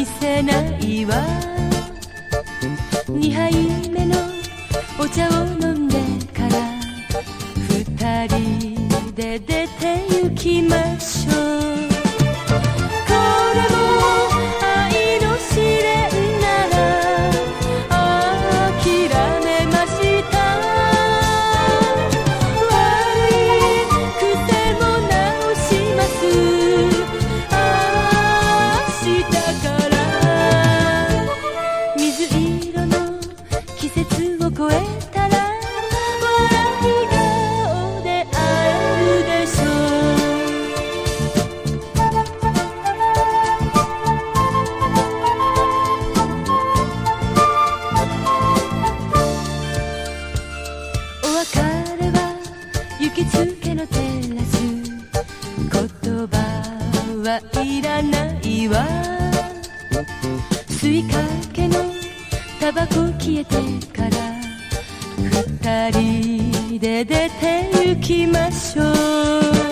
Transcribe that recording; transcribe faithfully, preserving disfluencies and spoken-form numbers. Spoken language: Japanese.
見せないわ。にはいめのお茶を飲んでから二人で出て行きましょう。これも愛の試練なら諦めました。悪い癖も直します。明日から水色の季節を越えたら笑い顔で会えるでしょう。お別れは行きつけのテラス、言葉はいらないわ。吸いかけのタバコ消えてから二人で出て行きましょう。